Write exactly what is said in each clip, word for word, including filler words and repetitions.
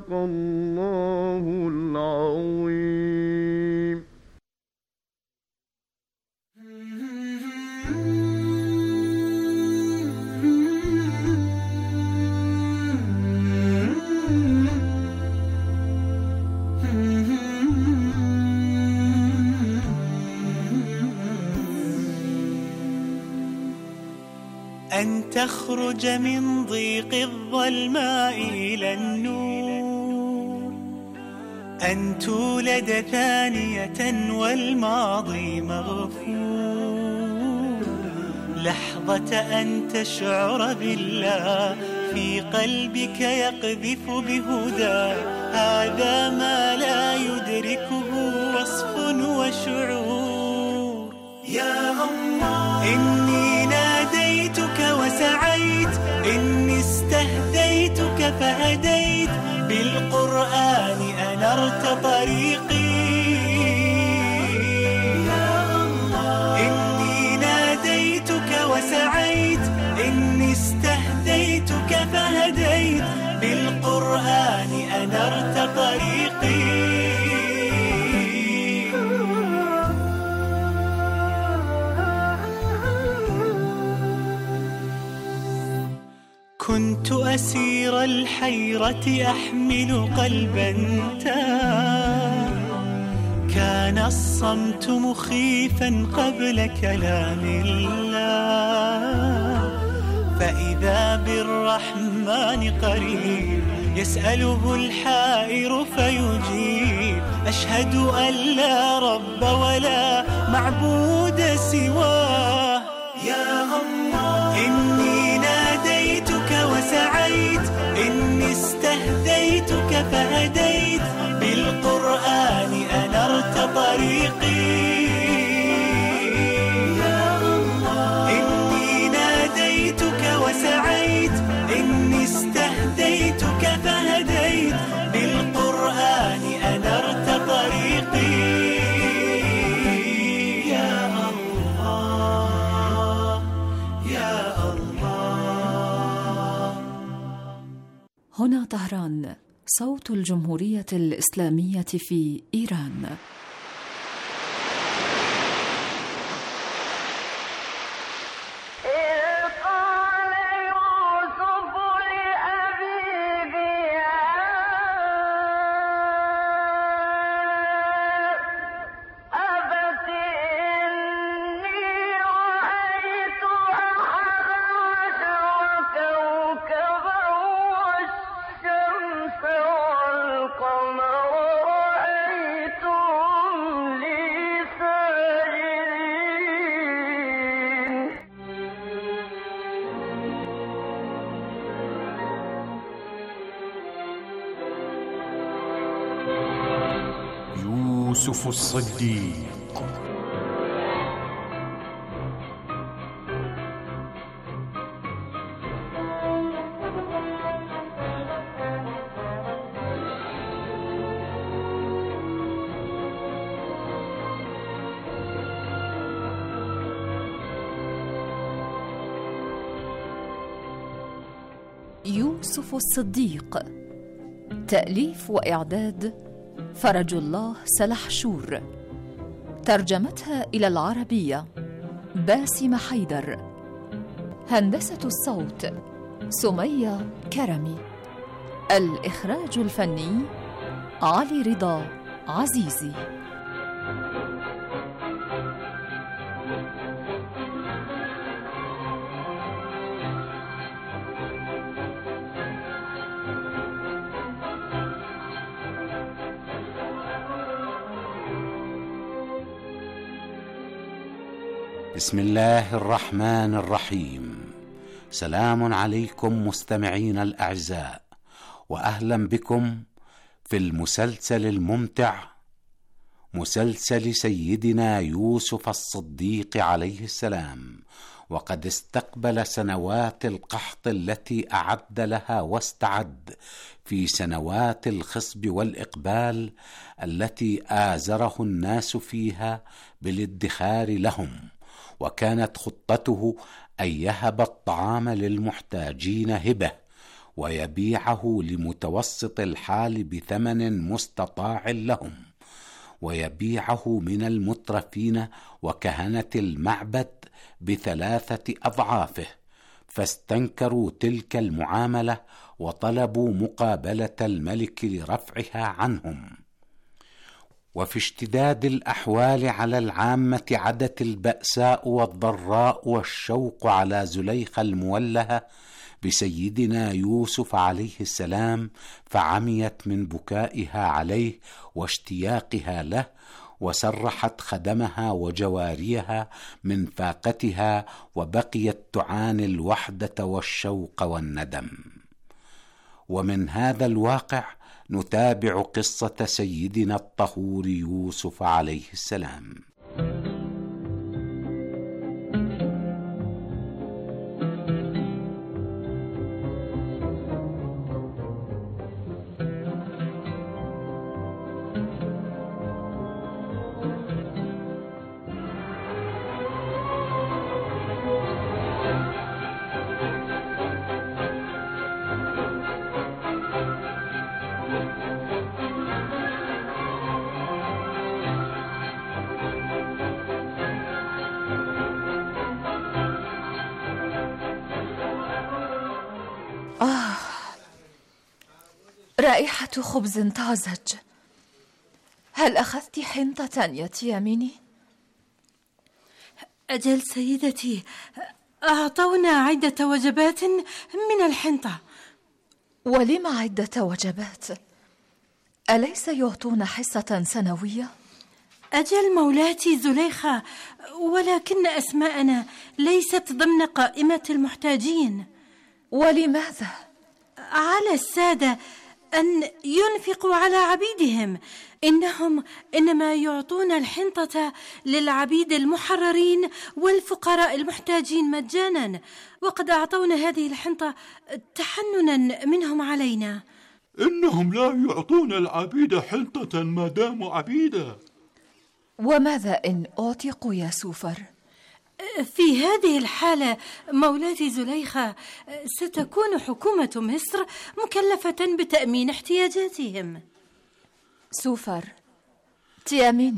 صدق الله العظيم. أن تخرج من ضيق الظلماء إلى النور، أن تولد ثانية والماضي مغفور، لحظة أن تشعر بالله في قلبك يقذف بهدى، هذا ما لا يدركه وصف وشعور. يا الله إني ناديتك وسعيت، إني استهديتك فهديت، بالقرآن أنرت طريقي. يا الله إني ناديتك وسعيت، إني استهديتك فهديت، بالقرآن أنرت طريقي. كنت أسير الحيرة أحمل قلبا تاه، كان الصمت مخيفا قبل كلام الله، فإذا بالرحمن قريب يسأله الحائر فيجيب، أشهد أن لا رب ولا معبود سواه. يا الله إني ناديتك وسعيت، إني استهديتك فهديت، بالقرآن أنرت طريقي. يا الله إني ناديتك وسعيت، إني استهديتك فهديت، بالقرآن أنرت طريقي. هنا طهران، صوت الجمهورية الإسلامية في إيران. يوسف الصديق. يوسف الصديق، تأليف وإعداد فرج الله سلحشور، ترجمتها إلى العربية باسم حيدر، هندسة الصوت سمية كرمي، الإخراج الفني علي رضا عزيزي. بسم الله الرحمن الرحيم. سلام عليكم مستمعين الأعزاء، وأهلا بكم في المسلسل الممتع، مسلسل سيدنا يوسف الصديق عليه السلام. وقد استقبل سنوات القحط التي أعد لها واستعد في سنوات الخصب والإقبال التي آزره الناس فيها بالادخار لهم، وكانت خطته أن يهب الطعام للمحتاجين هبة، ويبيعه لمتوسط الحال بثمن مستطاع لهم، ويبيعه من المترفين وكهنة المعبد بثلاثة أضعافه، فاستنكروا تلك المعاملة وطلبوا مقابلة الملك لرفعها عنهم. وفي اشتداد الأحوال على العامة عدت البأساء والضراء والشوق على زليخة المولهة بسيدنا يوسف عليه السلام، فعميت من بكائها عليه واشتياقها له، وسرحت خدمها وجواريها من فاقتها، وبقيت تعاني الوحدة والشوق والندم. ومن هذا الواقع نتابع قصة سيدنا الطهور يوسف عليه السلام. آه، رائحة خبز طازج. هل أخذت حنطة يا تياميني؟ أجل سيدتي، أعطونا عدة وجبات من الحنطة. ولم عدة وجبات؟ أليس يعطون حصة سنوية؟ أجل مولاتي زليخة، ولكن أسماءنا ليست ضمن قائمة المحتاجين. ولماذا؟ على السادة أن ينفقوا على عبيدهم، إنهم إنما يعطون الحنطة للعبيد المحررين والفقراء المحتاجين مجانا، وقد أعطونا هذه الحنطة تحننا منهم علينا. إنهم لا يعطون العبيد حنطة ما داموا عبيدا. وماذا إن أعتقوا يا سوفر؟ في هذه الحالة مولاتي زليخة، ستكون حكومة مصر مكلفة بتأمين احتياجاتهم. سوفر، تياميني،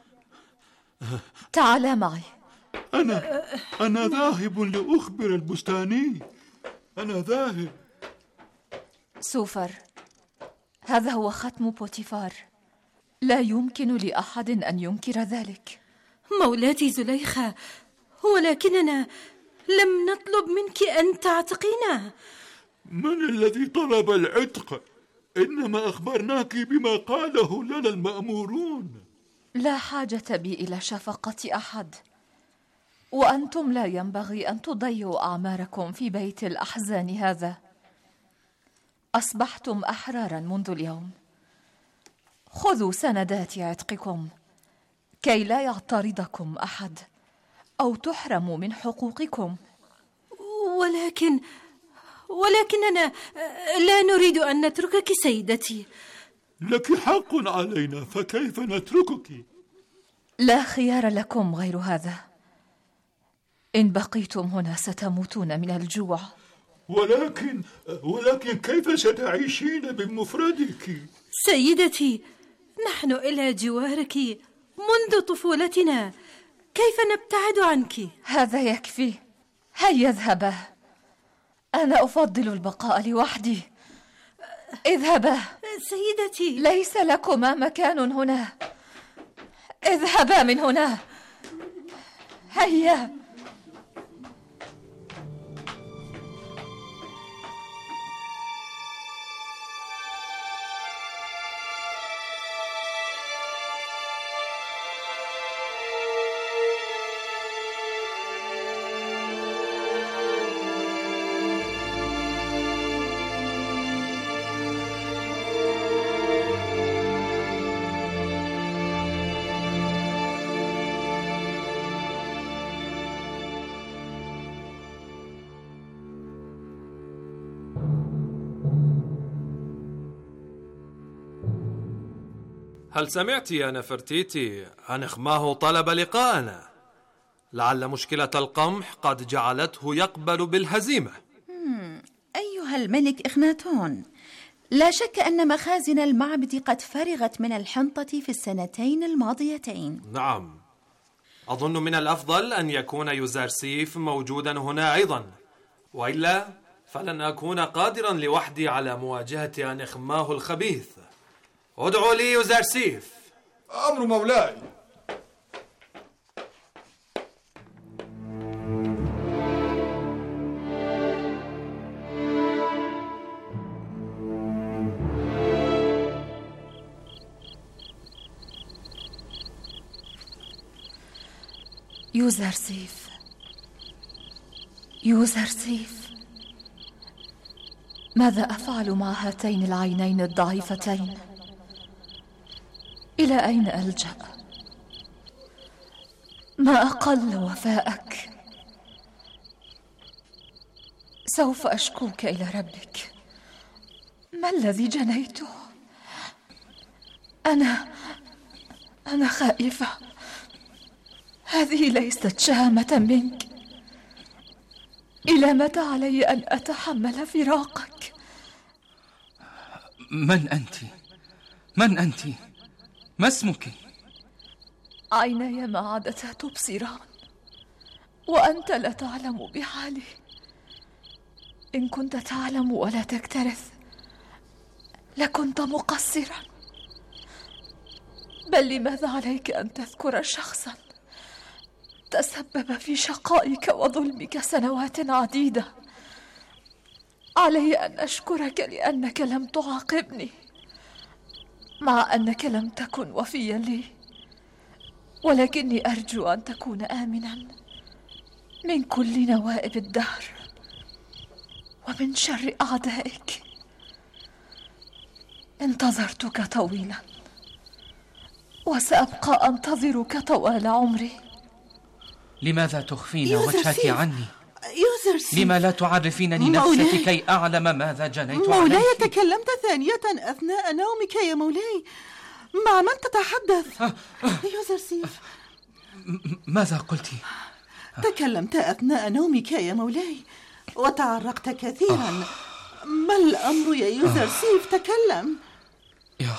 تعال معي. أنا أنا ذاهب لأخبر البستاني. أنا ذاهب. سوفر، هذا هو ختم بوتيفار، لا يمكن لأحد أن ينكر ذلك. مولاتي زليخة، ولكننا لم نطلب منك أن تعتقينا. من الذي طلب العتق؟ إنما أخبرناك بما قاله لنا المأمورون. لا حاجة بي إلى شفقة أحد، وأنتم لا ينبغي أن تضيعوا أعماركم في بيت الأحزان هذا. أصبحتم أحرارا منذ اليوم. خذوا سندات عتقكم كي لا يعترضكم أحد أو تحرموا من حقوقكم. ولكن ولكننا لا نريد أن نتركك سيدتي. لك حق علينا، فكيف نتركك؟ لا خيار لكم غير هذا. إن بقيتم هنا ستموتون من الجوع. ولكن ولكن كيف ستعيشين بمفردك؟ سيدتي، نحن إلى جوارك منذ طفولتنا، كيف نبتعد عنك؟ هذا يكفي، هيا اذهبا. أنا أفضل البقاء لوحدي. اذهبا. سيدتي، ليس لكما مكان هنا. اذهبا من هنا. هيا. هل سمعت يا نفرتيتي أن إخماه طلب لقاءنا؟ لعل مشكلة القمح قد جعلته يقبل بالهزيمة. أيها أيها الملك إخناتون، لا شك أن مخازن المعبد قد فرغت من الحنطة في السنتين الماضيتين. نعم، أظن من الأفضل أن يكون يوزرسيف موجودا هنا أيضا، وإلا فلن أكون قادرا لوحدي على مواجهة أنخماه الخبيث. ادعوا لي يوزرسيف. أمر مولاي. يوزرسيف، يوزرسيف، ماذا أفعل مع هاتين العينين الضعيفتين؟ إلى أين ألجأ؟ ما أقل وفاءك. سوف أشكوك إلى ربك. ما الذي جنيته؟ أنا أنا خائفة. هذه ليست شهامة منك. إلى متى علي أن أتحمل فراقك؟ من أنت؟ من أنت؟ ما اسمك؟ عيناي ما عادتا تبصران، وأنت لا تعلم بحالي. إن كنت تعلم ولا تكترث لكنت مقصرا. بل لماذا عليك أن تذكر شخصا تسبب في شقائك وظلمك سنوات عديدة؟ علي أن أشكرك لأنك لم تعاقبني، مع أنك لم تكن وفيا لي، ولكني أرجو أن تكون آمنا من كل نوائب الدهر ومن شر أعدائك. انتظرتك طويلا، وسأبقى أنتظرك طوال عمري. لماذا تخفين وجهك عني؟ يوزرسيف، لما لا تعرفينني نفسك كي أعلم ماذا جنيت عليك؟ مولاي، تكلمت ثانية أثناء نومك يا مولاي. مع من تتحدث؟ يوزرسيف، ماذا قلت؟ تكلمت أثناء نومك يا مولاي وتعرقت كثيرا. ما الأمر يا يوزرسيف؟ تكلم. يا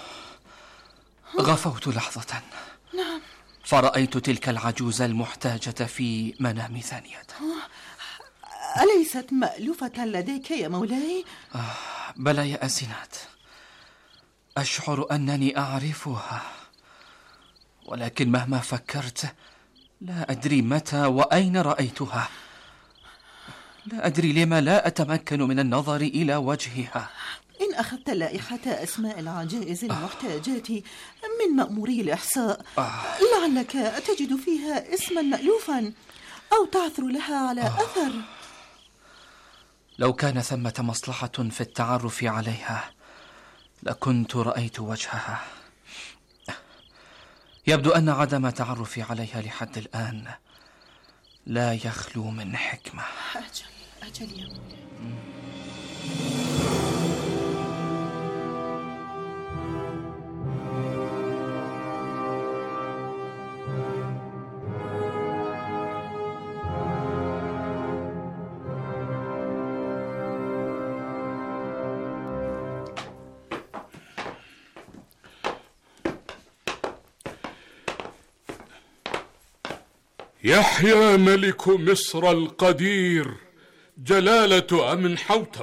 غفوت لحظة. نعم. فرأيت تلك العجوز المحتاجة في منامي ثانية. أليست مألوفة لديك يا مولاي؟ آه بلى يا أسينات، أشعر أنني أعرفها، ولكن مهما فكرت لا أدري متى وأين رأيتها. لا أدري لما لا أتمكن من النظر إلى وجهها. إن أخذت لائحة أسماء العجائز المحتاجات من مأموري الإحصاء لعلك تجد فيها اسما مألوفا أو تعثر لها على أثر. لو كان ثمة مصلحة في التعرف عليها لكنت رأيت وجهها. يبدو أن عدم تعرفي عليها لحد الآن لا يخلو من حكمة. أجل أجل يا مولاي. يحيى ملك مصر القدير جلالة أمنحوتب.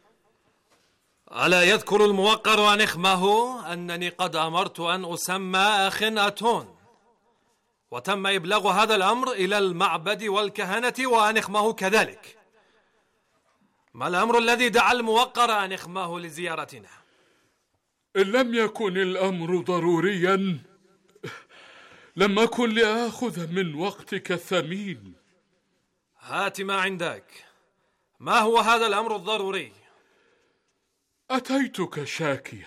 ألا يذكر الموقر أنخمه أنني قد أمرت أن أسمى أخناتون، وتم إبلاغ هذا الأمر إلى المعبد والكهنة وأنخمه كذلك. ما الأمر الذي دعا الموقر أنخمه لزيارتنا؟ إن لم يكن الأمر ضروريا لم أكن لآخذ من وقتك الثمين. هات ما عندك. ما هو هذا الأمر الضروري؟ أتيتك شاكيا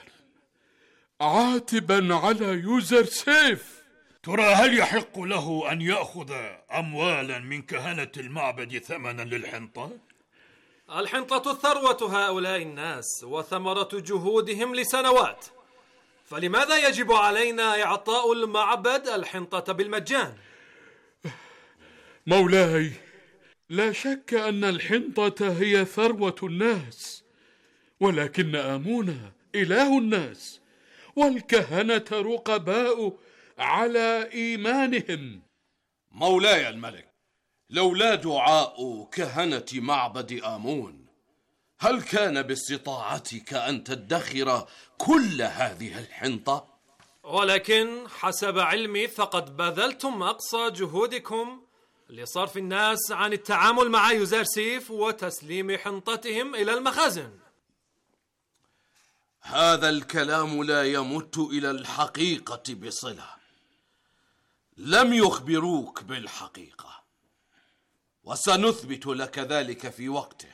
عاتبا على يوزرسيف. ترى هل يحق له أن يأخذ أموالا من كهنة المعبد ثمنا للحنطة؟ الحنطة ثروة هؤلاء الناس وثمرة جهودهم لسنوات، فلماذا يجب علينا إعطاء المعبد الحنطة بالمجان؟ مولاي، لا شك أن الحنطة هي ثروة الناس، ولكن آمون إله الناس، والكهنة رقباء على إيمانهم. مولاي الملك، لولا دعاء كهنة معبد آمون، هل كان باستطاعتك أن تدخر كل هذه الحنطة؟ ولكن حسب علمي فقد بذلتم أقصى جهودكم لصرف الناس عن التعامل مع يوزرسيف وتسليم حنطتهم إلى المخازن. هذا الكلام لا يمت إلى الحقيقة بصلة. لم يخبروك بالحقيقة، وسنثبت لك ذلك في وقته.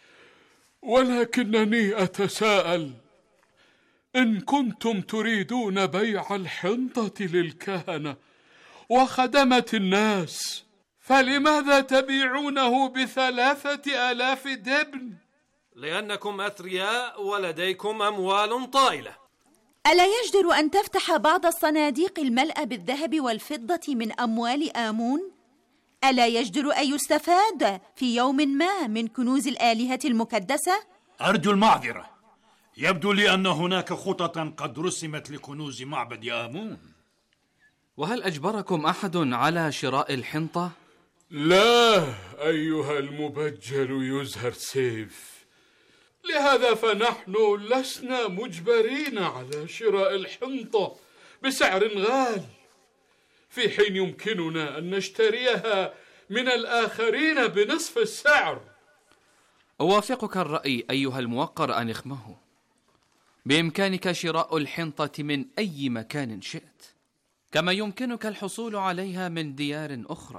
ولكنني أتساءل، إن كنتم تريدون بيع الحنطة للكهنة وخدمة الناس، فلماذا تبيعونه بثلاثة آلاف دبن؟ لأنكم أثرياء ولديكم أموال طائلة. ألا يجدر أن تفتح بعض الصناديق الملأة بالذهب والفضة من أموال آمون؟ ألا يجدر أن يستفاد في يوم ما من كنوز الآلهة المكدسة؟ أرجو المعذرة، يبدو لي أن هناك خططا قد رسمت لكنوز معبد آمون. وهل أجبركم أحد على شراء الحنطة؟ لا أيها المبجل يوزرسيف، لهذا فنحن لسنا مجبرين على شراء الحنطة بسعر غال، في حين يمكننا أن نشتريها من الآخرين بنصف السعر. أوافقك الرأي أيها الموقر أنخمه، بإمكانك شراء الحنطة من أي مكان شئت، كما يمكنك الحصول عليها من ديار أخرى.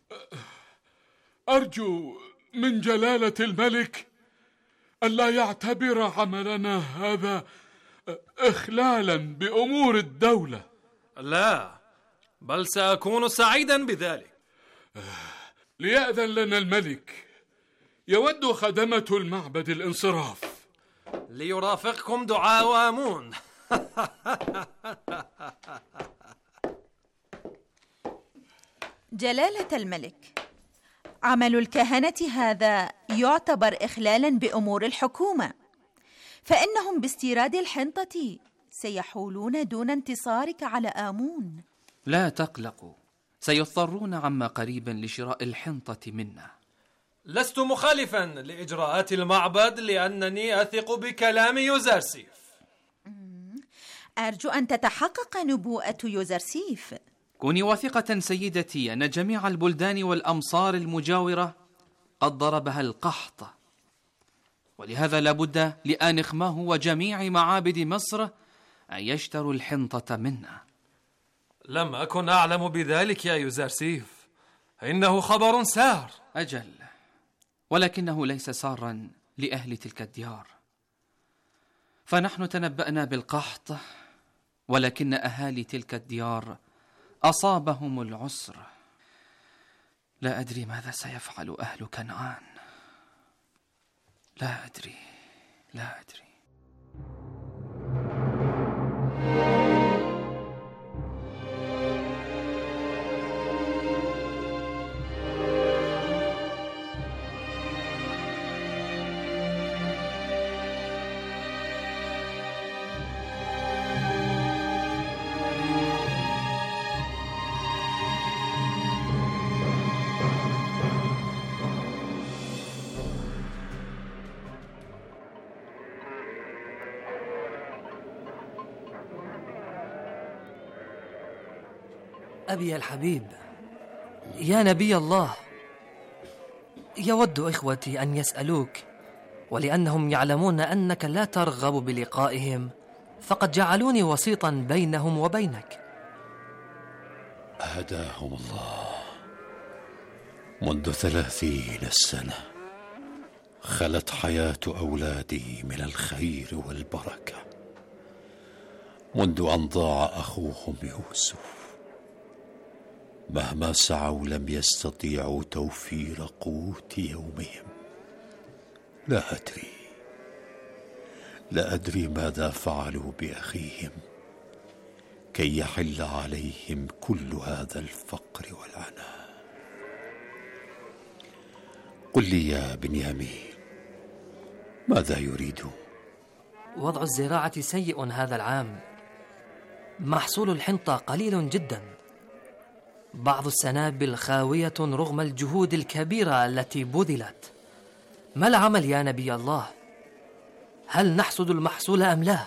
أرجو من جلالة الملك ألا يعتبر عملنا هذا إخلالا بأمور الدولة. لا، بل سأكون سعيدا بذلك. ليأذن لنا الملك، يود خدمة المعبد الانصراف. ليرافقكم دعاء آمون. جلالة الملك، عمل الكهنة هذا يعتبر إخلالا بأمور الحكومة، فإنهم باستيراد الحنطة سيحولون دون انتصارك على آمون. لا تقلقوا، سيضطرون عما قريب لشراء الحنطة منا. لست مخالفا لإجراءات المعبد لأنني أثق بكلام يوزرسيف. أرجو أن تتحقق نبوءة يوزرسيف. كوني واثقة سيدتي أن جميع البلدان والأمصار المجاورة قد ضربها القحط، ولهذا لابد لآنخماه وجميع معابد مصر أن يشتروا الحنطة منا. لم أكن أعلم بذلك يا يوزرسيف، إنه خبر سار. أجل، ولكنه ليس سارا لأهل تلك الديار، فنحن تنبأنا بالقحط، ولكن أهالي تلك الديار أصابهم العسر. لا أدري ماذا سيفعل أهل كنعان، لا أدري لا أدري أبي الحبيب، يا نبي الله، يود إخوتي أن يسألوك، ولأنهم يعلمون أنك لا ترغب بلقائهم فقد جعلوني وسيطا بينهم وبينك. هداهم الله. منذ ثلاثين سنة خلت حياة أولادي من الخير والبركة، منذ أن ضاع أخوهم يوسف. مهما سعوا لم يستطيعوا توفير قوت يومهم. لا أدري لا أدري ماذا فعلوا بأخيهم كي يحل عليهم كل هذا الفقر والعناء. قل لي يا بنيامين، ماذا يريد؟ وضع الزراعة سيء هذا العام، محصول الحنطة قليل جدا، بعض السنابل خاوية رغم الجهود الكبيرة التي بذلت. ما العمل يا نبي الله؟ هل نحصد المحصول أم لا؟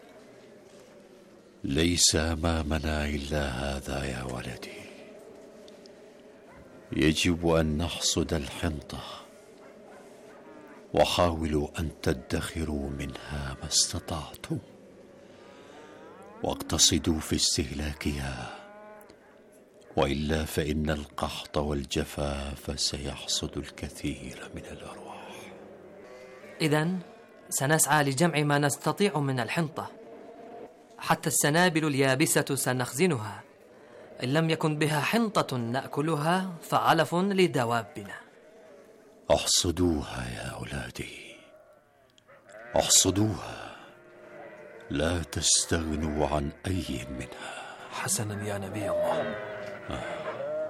ليس أمامنا إلا هذا يا ولدي. يجب أن نحصد الحنطة، وحاولوا أن تدخروا منها ما استطعتم، واقتصدوا في استهلاكها، وإلا فإن القحط والجفاف سيحصد الكثير من الأرواح. إذن سنسعى لجمع ما نستطيع من الحنطة، حتى السنابل اليابسة سنخزنها، إن لم يكن بها حنطة نأكلها فعلف لدوابنا. احصدوها يا أولادي، احصدوها، لا تستغنوا عن أي منها. حسنا يا نبي الله. آه.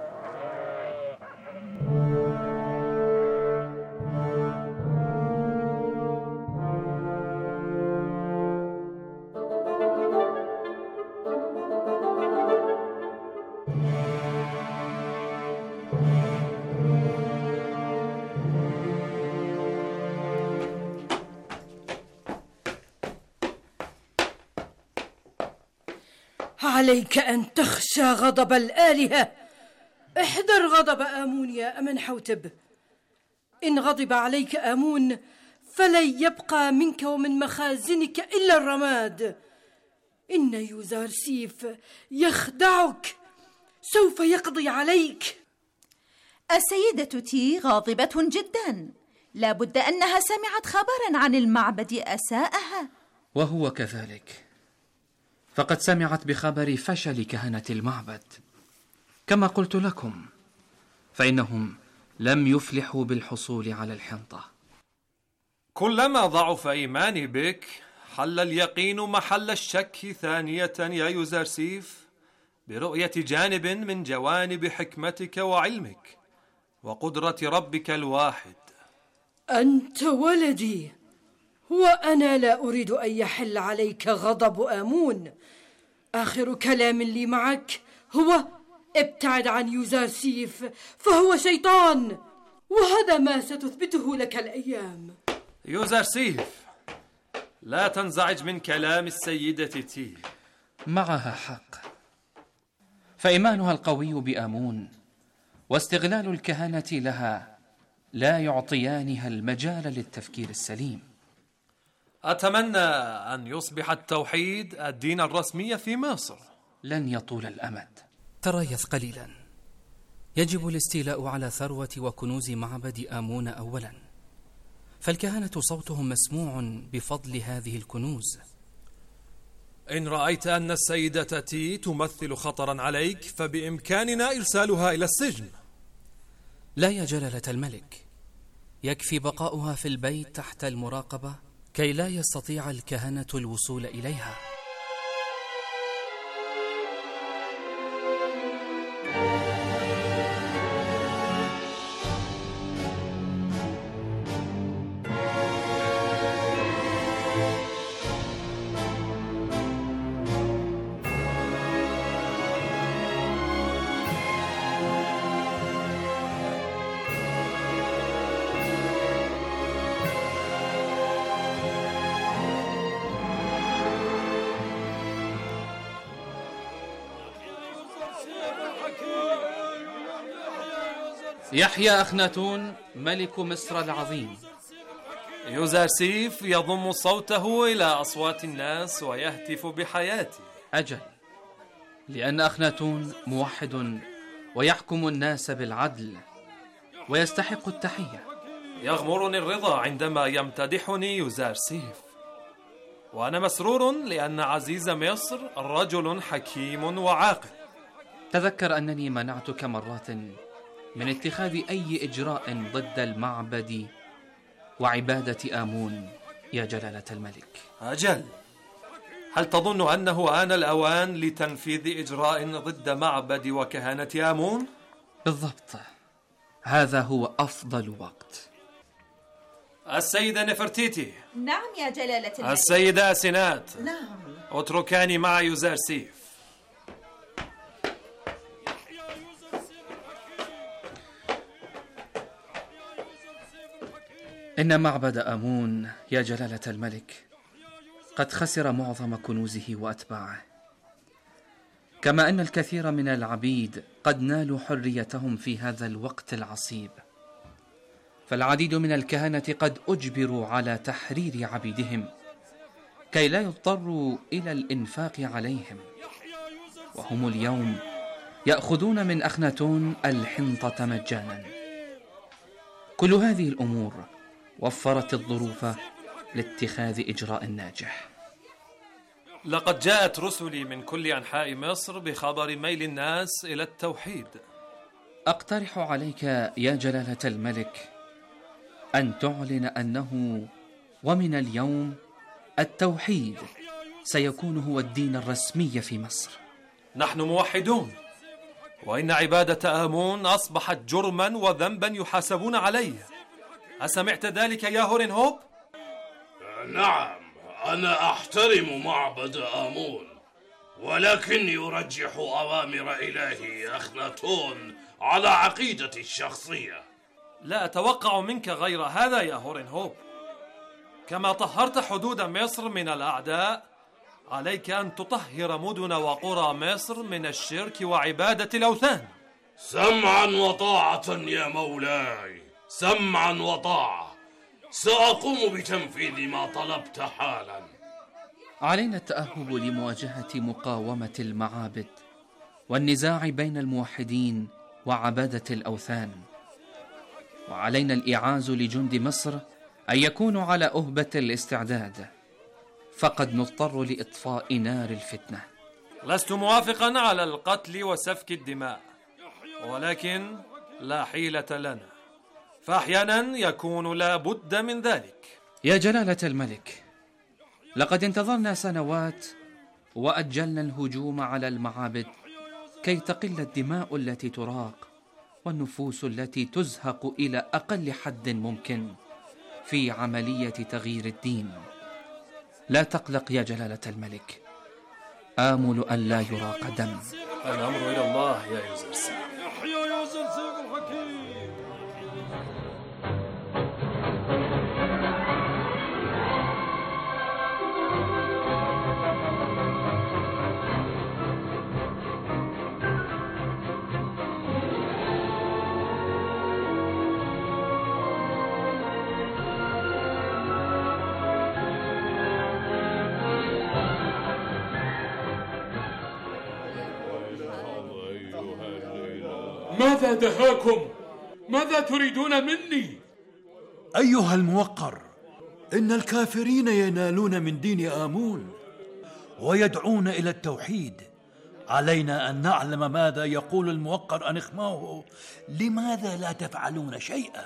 عليك أن تخشى غضب الآلهة. احذر غضب آمون يا أمنحوتب. إن غضب عليك آمون فلن يبقى منك ومن مخازنك إلا الرماد. إن يوزارسيف يخدعك، سوف يقضي عليك. السيدة تي غاضبة جدا، لا بد أنها سمعت خبرا عن المعبد أساءها. وهو كذلك، فقد سمعت بخبر فشل كهنة المعبد. كما قلت لكم، فإنهم لم يفلحوا بالحصول على الحنطة. كلما ضعف إيماني بك حل اليقين محل الشك ثانية يا يوزارسيف، برؤية جانب من جوانب حكمتك وعلمك وقدرة ربك الواحد. أنت ولدي، وأنا لا أريد أن يحل عليك غضب آمون. آخر كلام لي معك هو ابتعد عن يوزارسيف، فهو شيطان، وهذا ما ستثبته لك الأيام. يوزارسيف، لا تنزعج من كلام السيدة تي. معها حق، فإيمانها القوي بآمون واستغلال الكهنة لها لا يعطيانها المجال للتفكير السليم. أتمنى أن يصبح التوحيد الدين الرسمي في مصر. لن يطول الأمد. تريث قليلا. يجب الاستيلاء على ثروة وكنوز معبد آمون أولا، فالكهنة صوتهم مسموع بفضل هذه الكنوز. إن رأيت أن السيدة تي تمثل خطرا عليك فبإمكاننا إرسالها إلى السجن. لا يا جلالة الملك، يكفي بقاؤها في البيت تحت المراقبة كي لا يستطيع الكهنة الوصول إليها. يحيى أخناتون ملك مصر العظيم. يوزارسيف يضم صوته إلى أصوات الناس ويهتف بحياته. أجل، لأن أخناتون موحد ويحكم الناس بالعدل ويستحق التحية. يغمرني الرضا عندما يمتدحني يوزارسيف، وأنا مسرور لأن عزيز مصر رجل حكيم وعاقل. تذكر أنني منعتك مرات من اتخاذ أي إجراء ضد المعبد وعبادة آمون يا جلالة الملك. أجل، هل تظن أنه آن الأوان لتنفيذ إجراء ضد معبد وكهنة آمون؟ بالضبط، هذا هو أفضل وقت. السيدة نفرتيتي. نعم يا جلالة الملك. السيدة أسينات. نعم. اتركاني مع يوزرسيف. إن معبد آمون يا جلالة الملك قد خسر معظم كنوزه وأتباعه، كما أن الكثير من العبيد قد نالوا حريتهم في هذا الوقت العصيب، فالعديد من الكهنة قد أجبروا على تحرير عبيدهم كي لا يضطروا إلى الإنفاق عليهم، وهم اليوم يأخذون من أخناتون الحنطة مجانا. كل هذه الأمور وفرت الظروف لاتخاذ إجراء ناجح. لقد جاءت رسلي من كل أنحاء مصر بخبر ميل الناس إلى التوحيد. أقترح عليك يا جلالة الملك أن تعلن أنه ومن اليوم التوحيد سيكون هو الدين الرسمي في مصر. نحن موحدون، وإن عبادة آمون أصبحت جرما وذنبا يحاسبون عليه. أسمعت ذلك يا هورنهوب؟ نعم، أنا أحترم معبد آمون، ولكني أرجح أوامر إلهي أخناتون على عقيدتي الشخصية. لا أتوقع منك غير هذا يا هورنهوب. كما طهرت حدود مصر من الأعداء، عليك أن تطهر مدن وقرى مصر من الشرك وعبادة الأوثان. سمعا وطاعة يا مولاي، سمعا وطاعة. سأقوم بتنفيذ ما طلبت حالا. علينا التأهب لمواجهة مقاومة المعابد والنزاع بين الموحدين وعبادة الأوثان، وعلينا الإعاز لجند مصر أن يكونوا على أهبة الاستعداد، فقد نضطر لإطفاء نار الفتنة. لست موافقا على القتل وسفك الدماء، ولكن لا حيلة لنا، فأحيانا يكون لا بد من ذلك. يا جلالة الملك، لقد انتظرنا سنوات وأجلنا الهجوم على المعابد كي تقل الدماء التي تراق والنفوس التي تزهق إلى أقل حد ممكن في عملية تغيير الدين. لا تقلق يا جلالة الملك، آمل أن لا يراق دم. الأمر إلى الله يا يوزرسيف. يحيى يوزرسيف الحكيم. ماذا دهاكم؟ ماذا تريدون مني؟ أيها الموقر، إن الكافرين ينالون من دين آمون ويدعون إلى التوحيد. علينا أن نعلم ماذا يقول الموقر أنخماه. لماذا لا تفعلون شيئا؟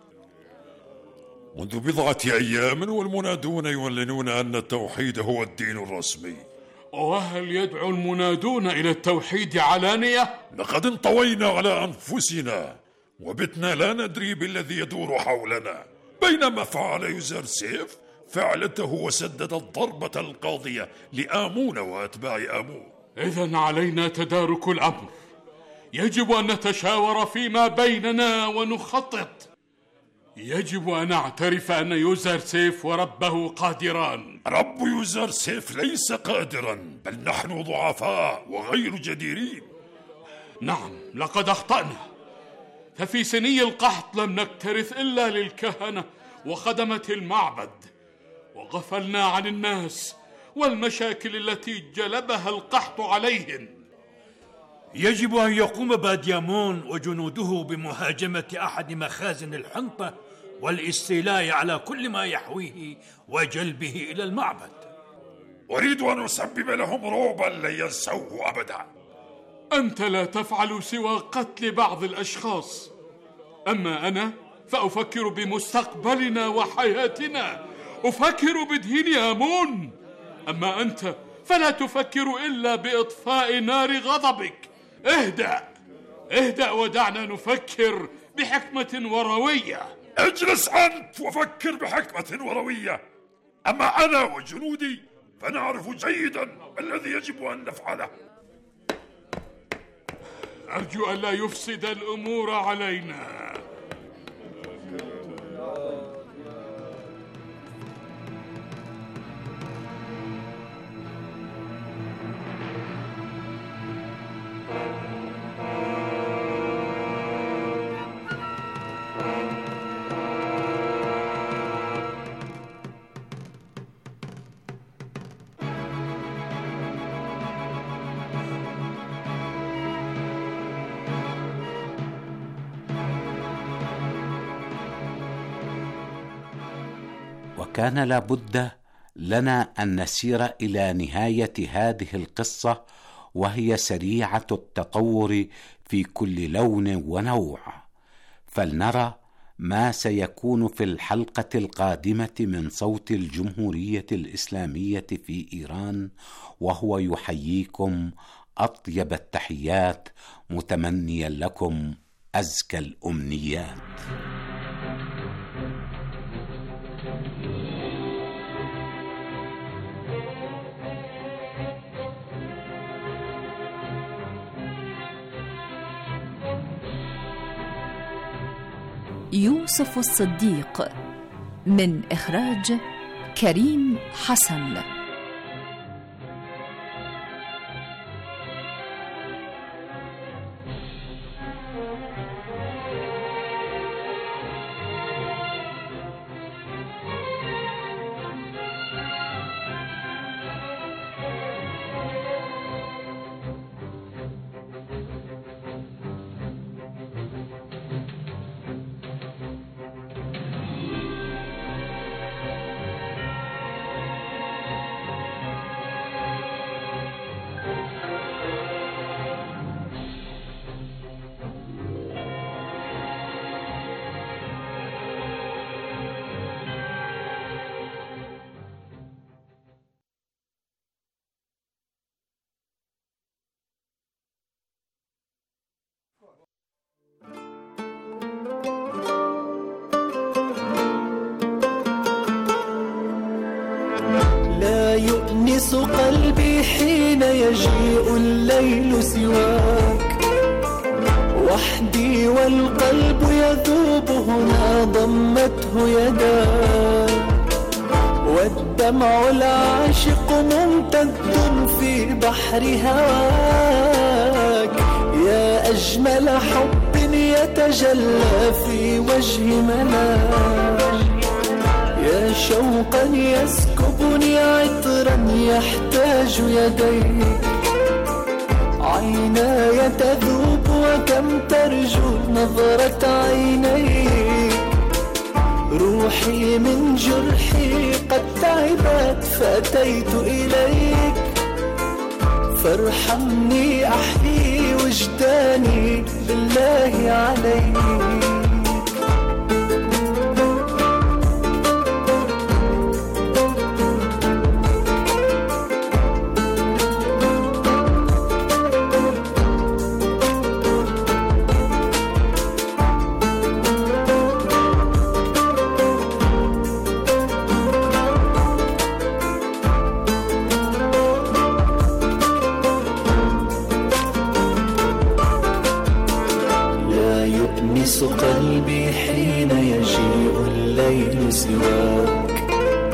منذ بضعة أيام والمنادون يعلنون أن التوحيد هو الدين الرسمي. وهل يدعو المنادون إلى التوحيد علانية؟ لقد انطوينا على أنفسنا وبتنا لا ندري بالذي يدور حولنا، بينما فعل يوزرسيف فعلته وسدد الضربة القاضية لآمون وأتباع آمون. إذن علينا تدارك الأمر. يجب أن نتشاور فيما بيننا ونخطط. يجب أن أعترف أن يوزرسيف وربه قادران. رب يوزرسيف ليس قادرا، بل نحن ضعفاء وغير جديرين. نعم، لقد أخطأنا، ففي سني القحط لم نكترث إلا للكهنة وخدمة المعبد، وغفلنا عن الناس والمشاكل التي جلبها القحط عليهم. يجب أن يقوم باديامون وجنوده بمهاجمة أحد مخازن الحنطة والاستيلاء على كل ما يحويه وجلبه إلى المعبد. أريد أن أسبب لهم رعبا لن ينسوه أبدا. أنت لا تفعل سوى قتل بعض الأشخاص، أما أنا فأفكر بمستقبلنا وحياتنا، أفكر بدين آمون. أما أنت فلا تفكر إلا بإطفاء نار غضبك. اهدأ اهدأ ودعنا نفكر بحكمة وروية. اجلس أنت وفكر بحكمة وروية. أما أنا وجنودي فنعرف جيدا الذي يجب أن نفعله. أرجو أن لا يفسد الأمور علينا. وكان لابد لنا أن نسير إلى نهاية هذه القصة، وهي سريعة التطور في كل لون ونوع. فلنرى ما سيكون في الحلقة القادمة من صوت الجمهورية الإسلامية في إيران، وهو يحييكم أطيب التحيات متمنيا لكم أزكى الأمنيات. يوسف الصديق، من إخراج كريم حسن. لا يؤنس قلبي حين يجيء الليل سواك، وحدي والقلب يذوب هنا ضمته يداك، والدمع العاشق ممتد في بحر هواك، يا أجمل حب يتجلى في وجه ملاك، يا شوقا يسكبني عطرا يحتاج يديك، عيناي تذوب وكم ترجو نظرة عينيك، روحي من جرحي قد تعبت فأتيت إليك، فارحمني أحيي وجداني بالله عليك. قلبي حين يجيء الليل سواك،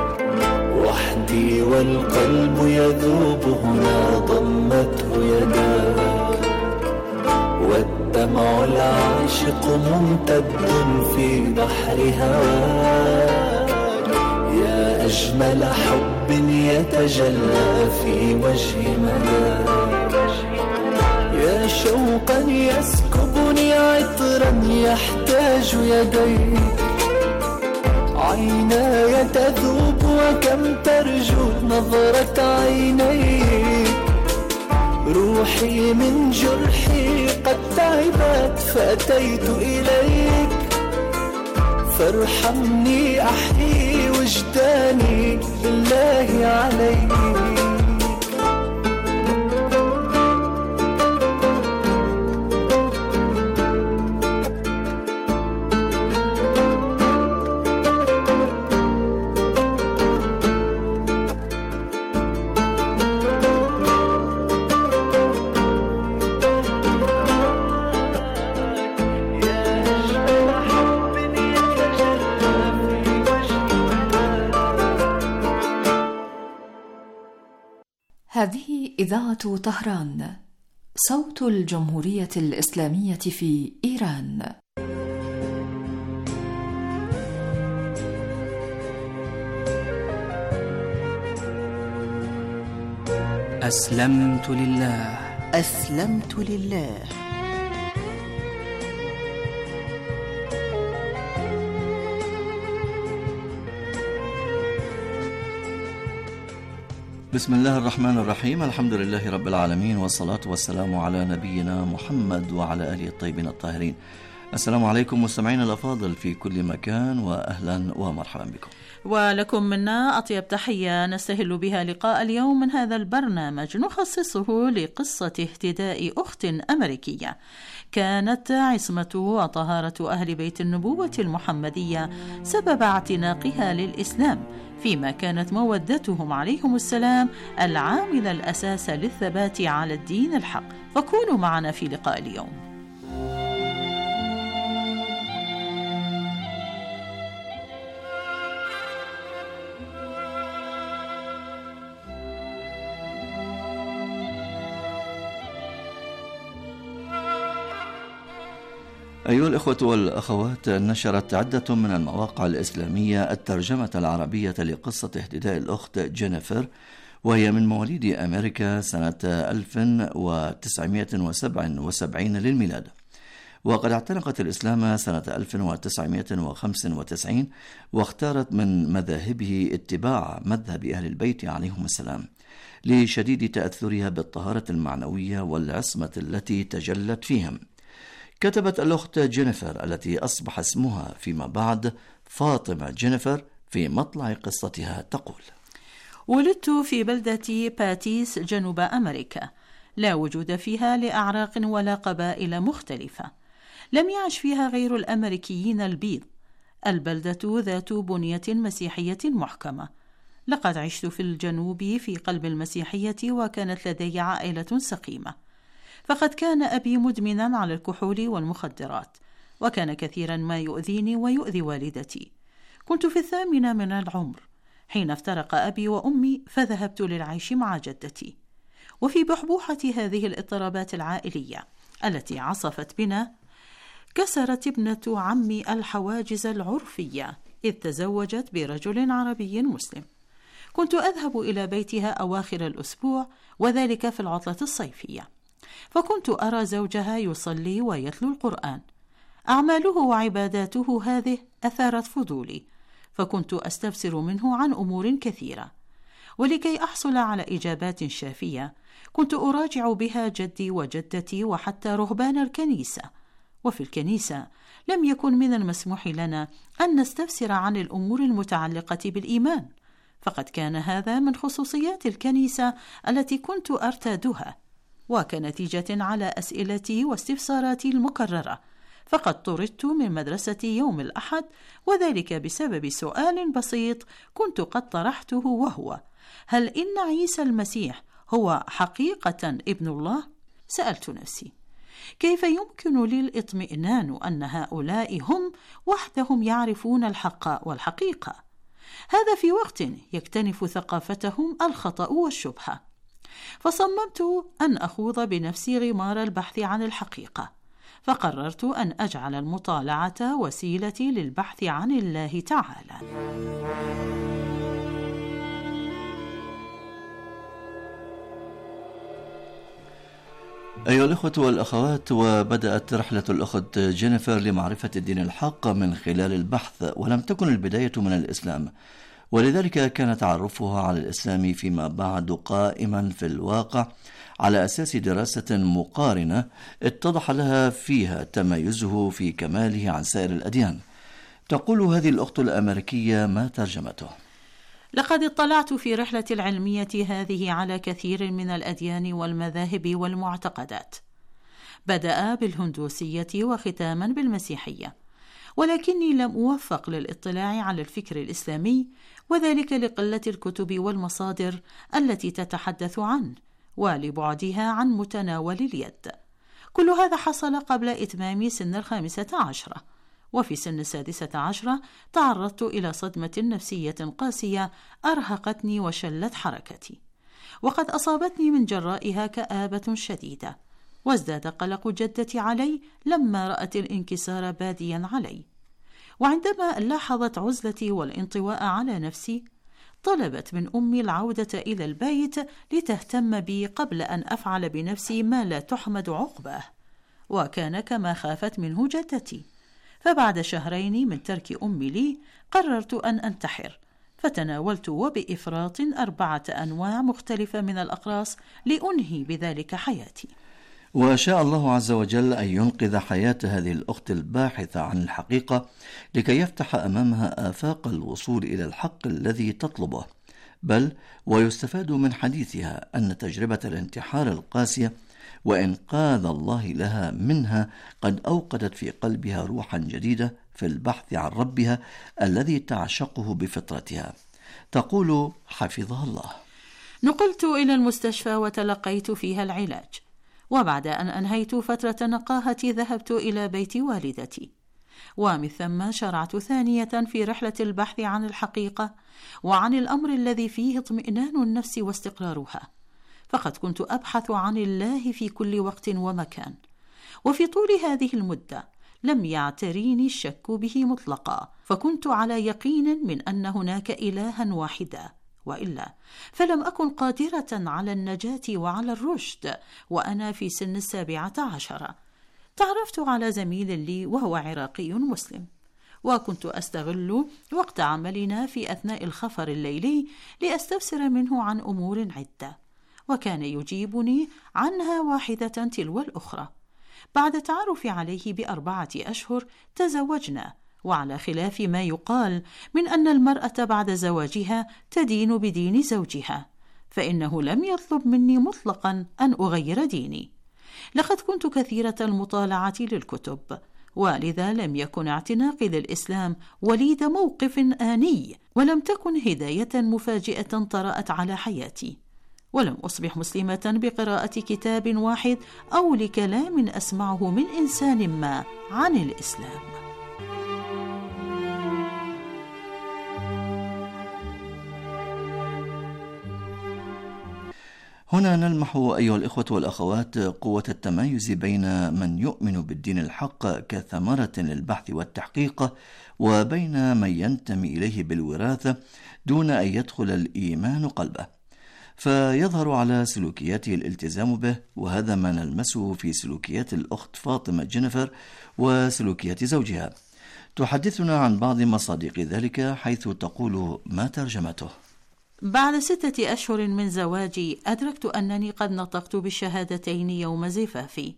وحدي والقلب يذوب هنا ضمته يداك، والدمع العاشق ممتد في بحر هواك، يا أجمل حب يتجلى في وجه ملاك، يا شوقا يسكبني عطرا يحتاج يديك، عيناي تذوب وكم ترجو نظرة عينيك، روحي من جرحي قد تعبت فأتيت إليك، فارحمني أحيي وجداني بالله عليك. هذه إذاعة طهران، صوت الجمهورية الإسلامية في إيران. أسلمت لله أسلمت لله. بسم الله الرحمن الرحيم، الحمد لله رب العالمين، والصلاة والسلام على نبينا محمد وعلى آله الطيبين الطاهرين. السلام عليكم مستمعين الأفاضل في كل مكان، وأهلا ومرحبا بكم. ولكم منا أطيب تحية نستهل بها لقاء اليوم من هذا البرنامج، نخصصه لقصة اهتداء أخت أمريكية كانت عصمة وطهارة أهل بيت النبوة المحمدية سبب اعتناقها للإسلام، فيما كانت مودتهم عليهم السلام العامل الأساس للثبات على الدين الحق. فكونوا معنا في لقاء اليوم. أيها الإخوة والأخوات، نشرت عدة من المواقع الإسلامية الترجمة العربية لقصة اهتداء الأخت جينيفر، وهي من مواليد أمريكا سنة ألف وتسعمائة وسبعة وسبعين للميلاد، وقد اعتنقت الإسلام سنة ألف وتسعمائة وخمسة وتسعين، واختارت من مذاهبه اتباع مذهب أهل البيت عليهم السلام لشديد تأثرها بالطهارة المعنوية والعصمة التي تجلت فيهم. كتبت الأخت جينيفر التي أصبح اسمها فيما بعد فاطمة جينيفر في مطلع قصتها تقول: ولدت في بلدة باتيس جنوب أمريكا، لا وجود فيها لأعراق ولا قبائل مختلفة، لم يعش فيها غير الأمريكيين البيض. البلدة ذات بنية مسيحية محكمة. لقد عشت في الجنوب في قلب المسيحية، وكانت لدي عائلة سقيمة، فقد كان أبي مدمنا على الكحول والمخدرات، وكان كثيرا ما يؤذيني ويؤذي والدتي. كنت في الثامنة من العمر حين افترق أبي وأمي، فذهبت للعيش مع جدتي. وفي بحبوحة هذه الاضطرابات العائلية التي عصفت بنا، كسرت ابنة عمي الحواجز العرفية إذ تزوجت برجل عربي مسلم. كنت أذهب إلى بيتها أواخر الأسبوع، وذلك في العطلة الصيفية، فكنت أرى زوجها يصلي ويتلو القرآن. أعماله وعباداته هذه أثارت فضولي، فكنت أستفسر منه عن أمور كثيرة، ولكي أحصل على إجابات شافية كنت أراجع بها جدي وجدتي وحتى رهبان الكنيسة. وفي الكنيسة لم يكن من المسموح لنا أن نستفسر عن الأمور المتعلقة بالإيمان، فقد كان هذا من خصوصيات الكنيسة التي كنت أرتادها. وكنتيجة على أسئلتي واستفساراتي المكررة، فقد طردت من مدرستي يوم الأحد، وذلك بسبب سؤال بسيط كنت قد طرحته، وهو: هل إن عيسى المسيح هو حقيقة ابن الله؟ سألت نفسي: كيف يمكن لي الاطمئنان أن هؤلاء هم وحدهم يعرفون الحق والحقيقة؟ هذا في وقت يكتنف ثقافتهم الخطأ والشبهة. فصممت أن أخوض بنفسي غمار البحث عن الحقيقة، فقررت أن أجعل المطالعة وسيلتي للبحث عن الله تعالى. أيها الأخوة والأخوات، وبدأت رحلة الأخت جينيفر لمعرفة الدين الحق من خلال البحث، ولم تكن البداية من الإسلام، ولذلك كان تعرفها على الإسلام فيما بعد قائما في الواقع على أساس دراسة مقارنة اتضح لها فيها تميزه في كماله عن سائر الأديان. تقول هذه الأخت الأمريكية ما ترجمته: لقد اطلعت في رحلة العلمية هذه على كثير من الأديان والمذاهب والمعتقدات، بدأ بالهندوسية وختاما بالمسيحية، ولكني لم أوفق للاطلاع على الفكر الإسلامي، وذلك لقلة الكتب والمصادر التي تتحدث عنه ولبعدها عن متناول اليد. كل هذا حصل قبل إتمام سن الخامسة عشرة، وفي سن السادسة عشرة تعرضت إلى صدمة نفسية قاسية أرهقتني وشلت حركتي. وقد أصابتني من جرائها كآبة شديدة، وازداد قلق جدتي علي لما رأت الانكسار باديا علي. وعندما لاحظت عزلتي والانطواء على نفسي، طلبت من أمي العودة إلى البيت لتهتم بي قبل أن أفعل بنفسي ما لا تحمد عقباه، وكان كما خافت منه جدتي. فبعد شهرين من ترك أمي لي قررت أن أنتحر، فتناولت وبإفراط أربعة أنواع مختلفة من الأقراص لأنهي بذلك حياتي. وشاء الله عز وجل أن ينقذ حياة هذه الأخت الباحثة عن الحقيقة لكي يفتح أمامها آفاق الوصول إلى الحق الذي تطلبه، بل ويستفاد من حديثها أن تجربة الانتحار القاسية وإنقاذ الله لها منها قد أوقدت في قلبها روحا جديدة في البحث عن ربها الذي تعشقه بفطرتها. تقول حفظها الله: نقلت إلى المستشفى وتلقيت فيها العلاج، وبعد أن أنهيت فترة نقاهتي ذهبت إلى بيت والدتي، ومن ثم شرعت ثانية في رحلة البحث عن الحقيقة وعن الأمر الذي فيه اطمئنان النفس واستقرارها، فقد كنت أبحث عن الله في كل وقت ومكان، وفي طول هذه المدة لم يعتريني الشك به مطلقا، فكنت على يقين من أن هناك إلها واحدا، وإلا فلم أكن قادرة على النجاة وعلى الرشد وأنا في سن السابعة عشرة. تعرفت على زميل لي وهو عراقي مسلم، وكنت أستغل وقت عملنا في أثناء الخفر الليلي لأستفسر منه عن أمور عدة، وكان يجيبني عنها واحدة تلو الأخرى. بعد تعرف عليه بأربعة أشهر تزوجنا، وعلى خلاف ما يقال من أن المرأة بعد زواجها تدين بدين زوجها، فإنه لم يطلب مني مطلقا أن أغير ديني. لقد كنت كثيرة المطالعة للكتب، ولذا لم يكن اعتناقي للإسلام وليد موقف آني، ولم تكن هداية مفاجئة طرأت على حياتي، ولم أصبح مسلمة بقراءة كتاب واحد أو لكلام أسمعه من إنسان ما عن الإسلام. هنا نلمح أيها الإخوة والأخوات قوة التمايز بين من يؤمن بالدين الحق كثمرة للبحث والتحقيق، وبين من ينتمي إليه بالوراثة دون أن يدخل الإيمان قلبه، فيظهر على سلوكياته الالتزام به، وهذا ما نلمسه في سلوكيات الأخت فاطمة جينيفر وسلوكيات زوجها. تحدثنا عن بعض مصادق ذلك، حيث تقول ما ترجمته: بعد ستة أشهر من زواجي أدركت أنني قد نطقت بالشهادتين يوم زفافي،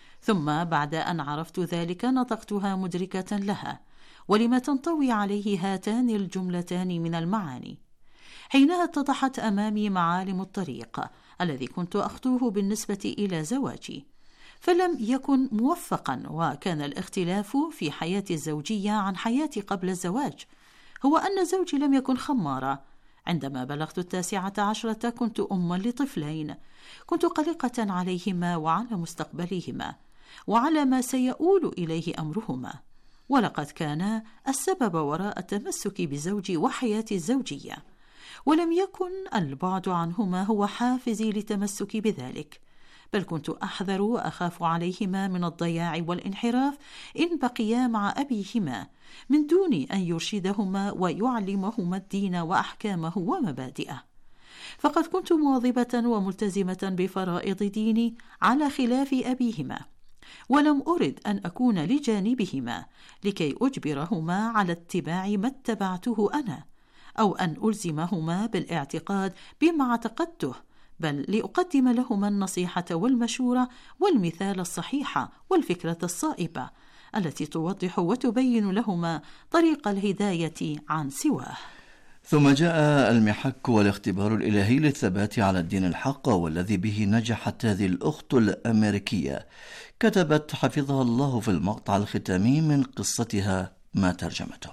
ثم بعد أن عرفت ذلك نطقتها مدركة لها ولما تنطوي عليه هاتان الجملتان من المعاني. حينها اتضحت أمامي معالم الطريق الذي كنت أخطوه بالنسبة إلى زواجي، فلم يكن موفقا، وكان الاختلاف في حياتي الزوجية عن حياتي قبل الزواج هو أن زوجي لم يكن خمارا. عندما بلغت التاسعة عشرة كنت أما لطفلين، كنت قلقة عليهما وعلى مستقبلهما وعلى ما سيؤول إليه أمرهما، ولقد كان السبب وراء التمسك بزوجي وحياتي الزوجية، ولم يكن البعد عنهما هو حافزي لتمسكي بذلك، بل كنت أحذر وأخاف عليهما من الضياع والانحراف إن بقيا مع أبيهما من دون أن يرشدهما ويعلمهما الدين وأحكامه ومبادئه. فقد كنت مواظبة وملتزمة بفرائض ديني على خلاف أبيهما، ولم أرد أن أكون لجانبهما لكي أجبرهما على اتباع ما اتبعته أنا، أو أن ألزمهما بالاعتقاد بما اعتقدته، بل لأقدم لهما النصيحة والمشورة والمثال الصحيح والفكرة الصائبة التي توضح وتبين لهما طريق الهداية عن سواه. ثم جاء المحك والاختبار الإلهي للثبات على الدين الحق، والذي به نجحت هذه الأخت الأمريكية. كتبت حفظها الله في المقطع الختامي من قصتها ما ترجمته: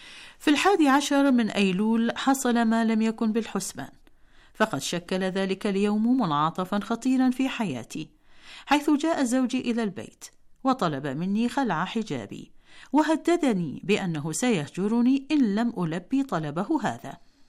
في الحادي عشر من أيلول حصل ما لم يكن بالحسبان، فقد شكل ذلك اليوم منعطفا خطيرا في حياتي، حيث جاء زوجي إلى البيت وطلب مني خلع حجابي، وهددني بأنه سيهجرني إن لم ألبي طلبه هذا.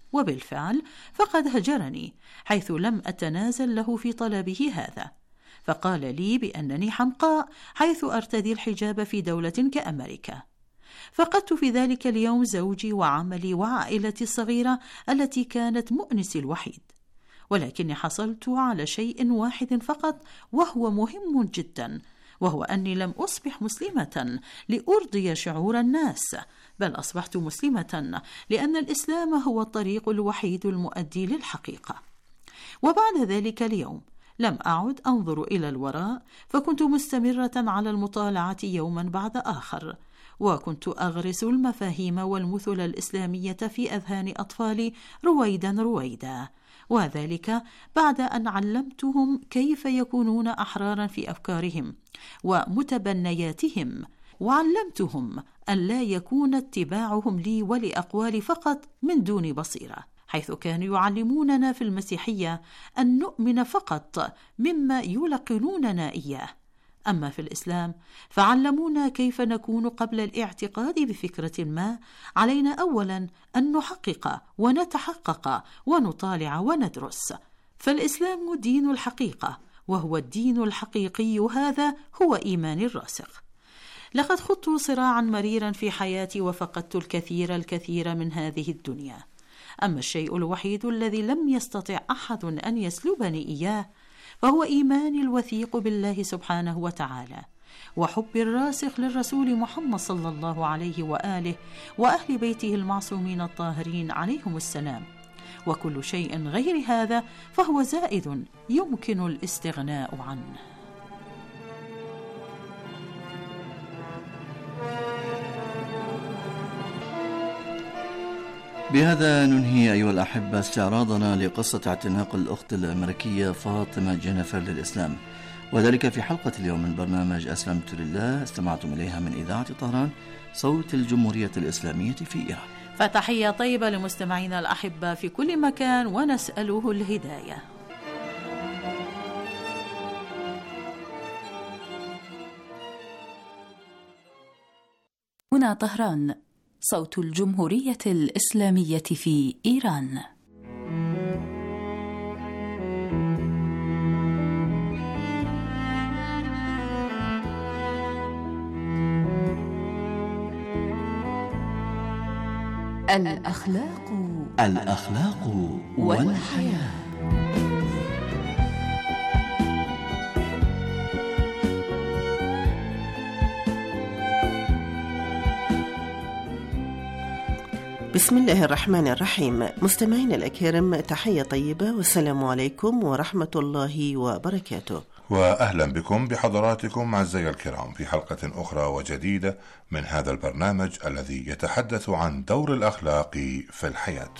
وبالفعل فقد هجرني، حيث لم أتنازل له في طلبه هذا، فقال لي بأنني حمقاء حيث أرتدي الحجاب في دولة كأمريكا. فقدت في ذلك اليوم زوجي وعملي وعائلتي الصغيرة التي كانت مؤنسي الوحيد، ولكني حصلت على شيء واحد فقط وهو مهم جدا، وهو أني لم أصبح مسلمة لأرضي شعور الناس، بل أصبحت مسلمة لأن الإسلام هو الطريق الوحيد المؤدي للحقيقة. وبعد ذلك اليوم لم أعد أنظر إلى الوراء، فكنت مستمرة على المطالعة يوما بعد آخر، وكنت أغرس المفاهيم والمثل الإسلامية في أذهان أطفالي رويدا رويدا، وذلك بعد أن علمتهم كيف يكونون أحرارا في أفكارهم ومتبنياتهم، وعلمتهم أن لا يكون اتباعهم لي ولأقوالي فقط من دون بصيرة، حيث كانوا يعلموننا في المسيحية أن نؤمن فقط مما يلقنوننا إياه، أما في الإسلام فعلمونا كيف نكون قبل الاعتقاد بفكرة ما. علينا أولا أن نحقق ونتحقق ونطالع وندرس، فالإسلام دين الحقيقة، وهو الدين الحقيقي، هذا هو إيمان الراسخ. لقد خضت صراعا مريرا في حياتي وفقدت الكثير الكثير من هذه الدنيا، أما الشيء الوحيد الذي لم يستطع أحد أن يسلبني إياه فهو إيماني الوثيق بالله سبحانه وتعالى، وحب الراسخ للرسول محمد صلى الله عليه وآله وأهل بيته المعصومين الطاهرين عليهم السلام، وكل شيء غير هذا فهو زائد يمكن الاستغناء عنه. بهذا ننهي أيها الأحبة استعراضنا لقصة اعتناق الأخت الأمريكية فاطمة جينيفر للإسلام، وذلك في حلقة اليوم من برنامج أسلمت لله، استمعتم إليها من إذاعة طهران صوت الجمهورية الإسلامية في إيران. فتحية طيبة لمستمعينا الأحبة في كل مكان، ونسأله الهداية. هنا طهران، صوت الجمهورية الإسلامية في إيران. الأخلاق الأخلاق والحياة. بسم الله الرحمن الرحيم. مستمعينا الأكارم، تحية طيبة والسلام عليكم ورحمة الله وبركاته، وأهلا بكم بحضراتكم أعزائي الكرام في حلقة أخرى وجديدة من هذا البرنامج الذي يتحدث عن دور الأخلاق في الحياة.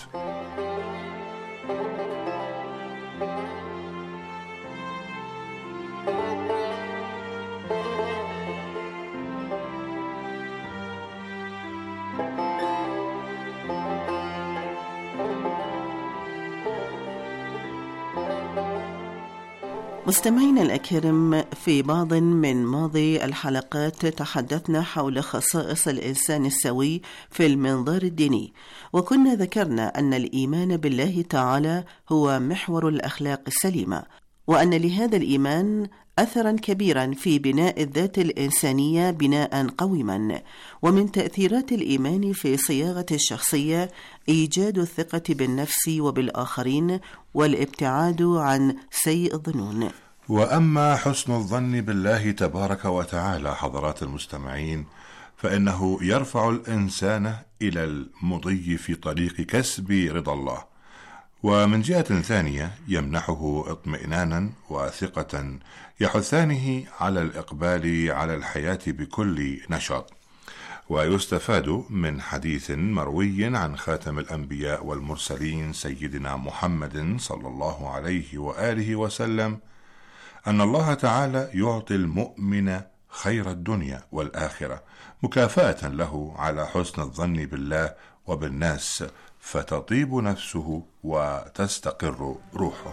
مستمعينا الأكرم، في بعض من ماضي الحلقات تحدثنا حول خصائص الإنسان السوي في المنظار الديني، وكنا ذكرنا أن الإيمان بالله تعالى هو محور الأخلاق السليمة، وأن لهذا الإيمان أثرا كبيرا في بناء الذات الإنسانية بناء قويما. ومن تأثيرات الإيمان في صياغة الشخصية إيجاد الثقة بالنفس وبالآخرين والابتعاد عن سيء الظنون. وأما حسن الظن بالله تبارك وتعالى حضرات المستمعين، فإنه يرفع الإنسان إلى المضي في طريق كسب رضا الله، ومن جهة ثانية يمنحه اطمئنانا وثقة يحثانه على الإقبال على الحياة بكل نشاط. ويستفاد من حديث مروي عن خاتم الأنبياء والمرسلين سيدنا محمد صلى الله عليه وآله وسلم أن الله تعالى يعطي المؤمن خير الدنيا والآخرة مكافأة له على حسن الظن بالله وبالناس، فتطيب نفسه وتستقر روحه.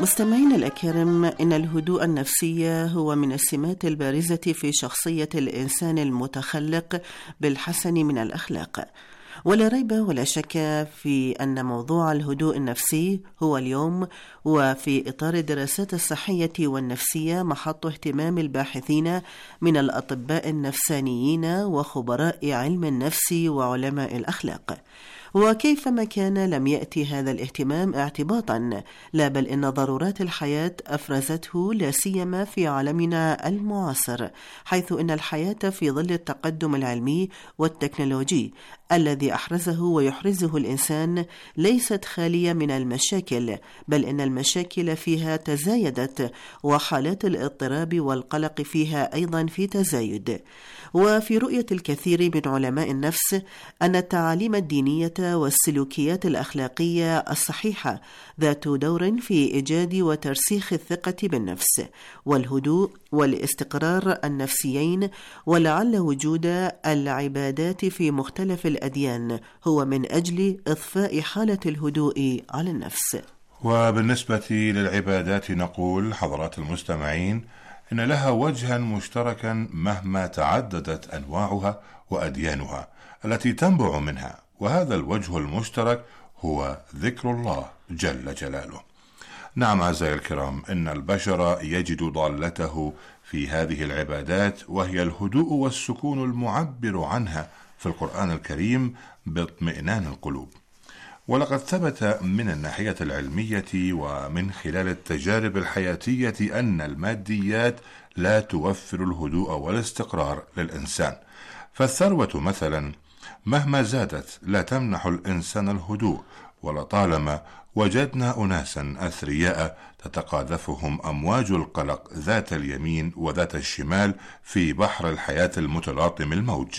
مستمعين الأكارم، إن الهدوء النفسي هو من السمات البارزة في شخصية الإنسان المتخلق بالحسن من الأخلاق، ولا ريب ولا شك في أن موضوع الهدوء النفسي هو اليوم وفي إطار الدراسات الصحية والنفسية محط اهتمام الباحثين من الأطباء النفسانيين وخبراء علم النفس وعلماء الأخلاق. وكيفما كان لم يأتي هذا الاهتمام اعتباطا، لا بل إن ضرورات الحياة أفرزته، لا سيما في عالمنا المعاصر، حيث إن الحياة في ظل التقدم العلمي والتكنولوجي الذي أحرزه ويحرزه الإنسان ليست خالية من المشاكل، بل إن المشاكل فيها تزايدت، وحالات الاضطراب والقلق فيها أيضا في تزايد. وفي رؤية الكثير من علماء النفس أن التعاليم الدينية والسلوكيات الأخلاقية الصحيحة ذات دور في إيجاد وترسيخ الثقة بالنفس والهدوء والاستقرار النفسيين، ولعل وجود العبادات في مختلف الأديان هو من أجل إضفاء حالة الهدوء على النفس. وبالنسبة للعبادات نقول حضرات المستمعين إن لها وجها مشتركا مهما تعددت أنواعها وأديانها التي تنبع منها، وهذا الوجه المشترك هو ذكر الله جل جلاله. نعم أعزائي الكرام، إن البشر يجد ضالته في هذه العبادات، وهي الهدوء والسكون المعبر عنها في القرآن الكريم باطمئنان القلوب. ولقد ثبت من الناحية العلمية ومن خلال التجارب الحياتية أن الماديات لا توفر الهدوء والاستقرار للإنسان، فالثروة مثلا مهما زادت لا تمنح الإنسان الهدوء، ولطالما وجدنا أناسا أثرياء تتقاذفهم أمواج القلق ذات اليمين وذات الشمال في بحر الحياة المتلاطم الموج.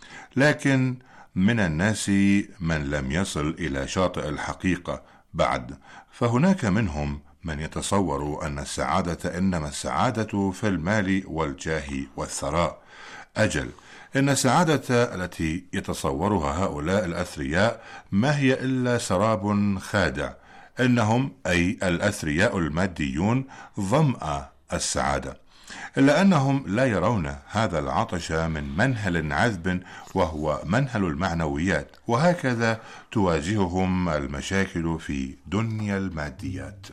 لكن من الناس من لم يصل إلى شاطئ الحقيقة بعد، فهناك منهم من يتصور أن السعادة إنما السعادة في المال والجاه والثراء. أجل، إن السعادة التي يتصورها هؤلاء الأثرياء ما هي إلا سراب خادع، إنهم أي الأثرياء الماديون ظمأ السعادة، إلا أنهم لا يرون هذا العطش من منهل عذب وهو منهل المعنويات، وهكذا تواجههم المشاكل في دنيا الماديات.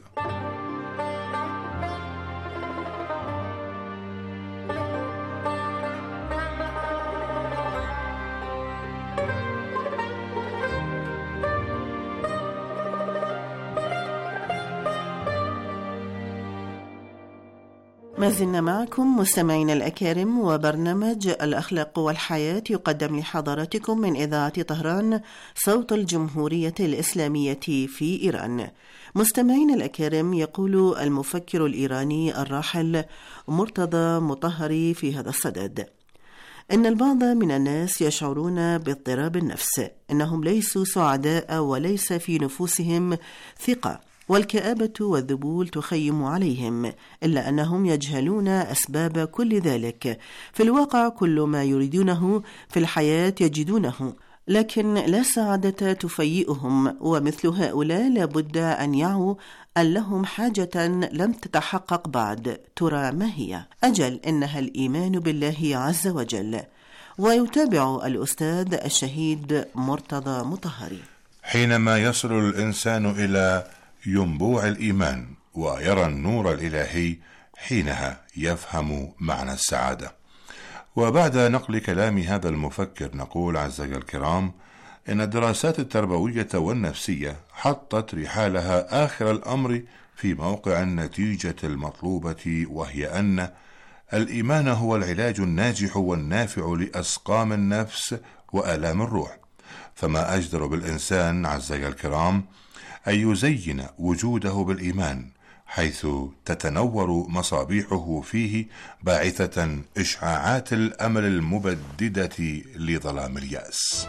ما زلنا معكم مستمعين الأكارم، وبرنامج الأخلاق والحياة يقدم لحضراتكم من إذاعة طهران صوت الجمهورية الإسلامية في إيران. مستمعين الأكارم، يقول المفكر الإيراني الراحل مرتضى مطهري في هذا الصدد: إن البعض من الناس يشعرون باضطراب النفس، إنهم ليسوا سعداء وليس في نفوسهم ثقة، والكآبة والذبول تخيم عليهم، إلا أنهم يجهلون أسباب كل ذلك. في الواقع كل ما يريدونه في الحياة يجدونه، لكن لا سعادة تفيئهم، ومثل هؤلاء لابد أن يعوا أن لهم حاجة لم تتحقق بعد. ترى ما هي؟ أجل، إنها الإيمان بالله عز وجل. ويتابع الأستاذ الشهيد مرتضى مطهري: حينما يصل الإنسان إلى ينبوع الإيمان ويرى النور الإلهي، حينها يفهم معنى السعادة. وبعد نقل كلام هذا المفكر نقول أعزائي الكرام إن الدراسات التربوية والنفسية حطت رحالها آخر الأمر في موقع النتيجة المطلوبة، وهي أن الإيمان هو العلاج الناجح والنافع لأسقام النفس وآلام الروح. فما أجدر بالإنسان أعزائي الكرام أن يزين وجوده بالإيمان، حيث تتنور مصابيحه فيه باعثة إشعاعات الأمل المبددة لظلام اليأس.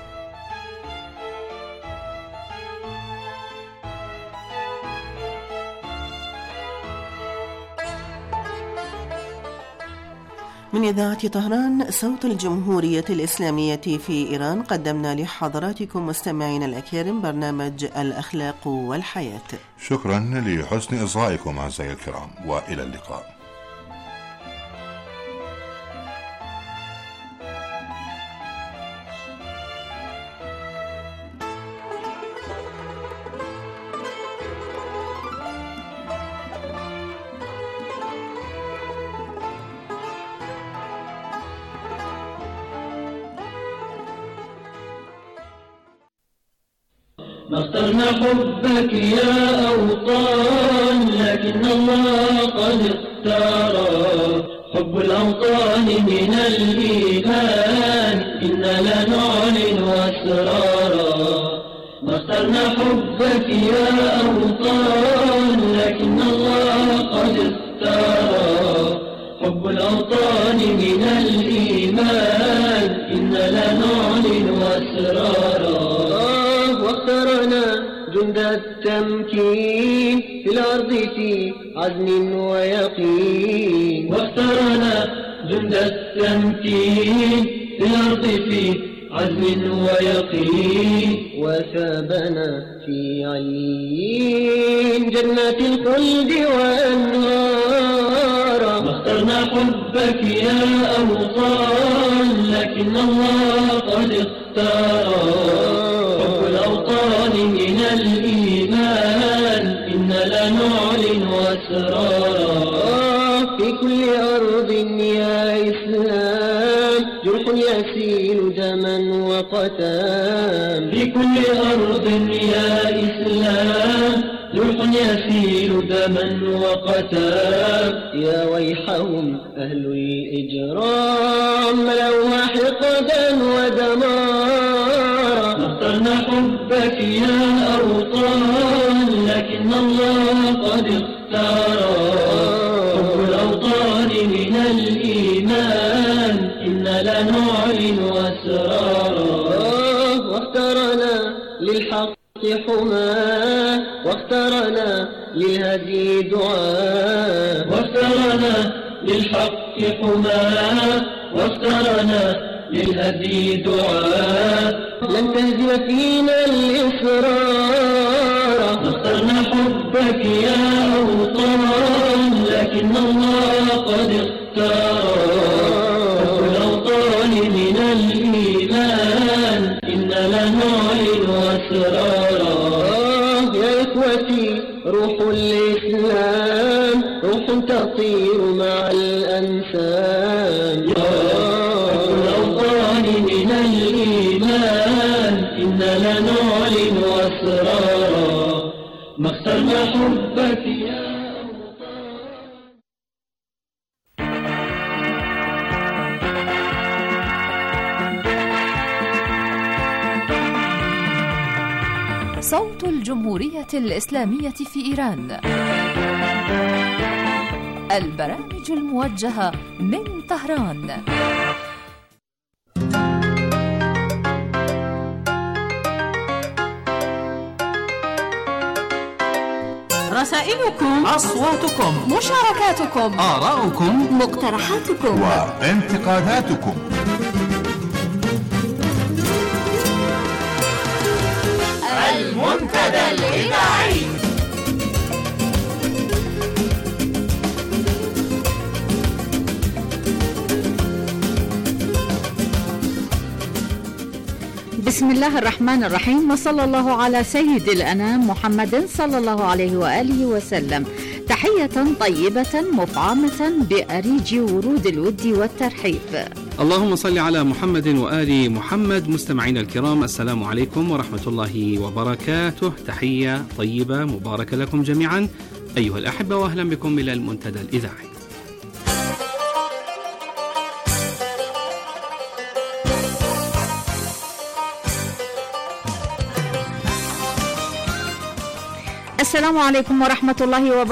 من إذاعة طهران صوت الجمهورية الإسلامية في إيران، قدمنا لحضراتكم مستمعينا الأكارم برنامج الأخلاق والحياة. شكرا لحسن إصغائكم أعزائي الكرام، وإلى اللقاء. ما اخترنا حبك يا أوطان، لكن الله قد اختار حب الأوطان من الإيمان، إنا لنعلن أسرارا. ما اخترنا حبك يا أوطان، لكن الله قد اختار حب الأوطان من الإيمان، إنا لنعلن أسرارا. واخترنا جند التمكين في الأرض في عزم ويقين، واخترنا جند التمكين في الأرض في عزم ويقين، وثابنا في عليين جنات الخلد وأنهارا. واخترنا حبك يا أوطان، لكن الله قد اختار الأوطان من الإيمان، إنا لنعلن أسرارا. في كل أرض يا إسلام جرح يسيل دما وقتام، في كل أرض يا إسلام جرح يسيل دما وقتام. يا ويحهم أهل الإجرام ملوها حقدا ودمارا. اخترنا حبك يا أوطان، لكن الله قد اختار حب الأوطان من الإيمان، إنا لنعلن أسرارا. واخترنا للحق حماه، واخترنا للهدي دعاء، واخترنا للحق حماه، واخترنا للهدي دعاء. لن تهزم فينا الإصرار. اخترنا حبك يا أوطان، لكن الله قد اختار حب الأوطان من الإيمان، إنا لنعلن أسرارا. يا إخوتي روح الإسلام روح تطير مع الأنسام، من الإيمان، إنا لنعلن أسرارا. ما اخترنا حبك يا صوت الجمهورية الإسلامية في إيران، البرامج الموجهة من طهران. رسائلكم، أصواتكم، مشاركاتكم، آراؤكم، مقترحاتكم وانتقاداتكم. المنتدى الإذاعي. بسم الله الرحمن الرحيم، وصلى الله على سيد الأنام محمد صلى الله عليه وآله وسلم. تحية طيبة مفعمة بأريج ورود الود والترحيب. اللهم صل على محمد وآل محمد. مستمعينا الكرام، السلام عليكم ورحمة الله وبركاته. تحية طيبة مباركة لكم جميعا أيها الأحبة، وأهلا بكم إلى المنتدى الإذاعي. السلام عليكم ورحمة الله وبركاته.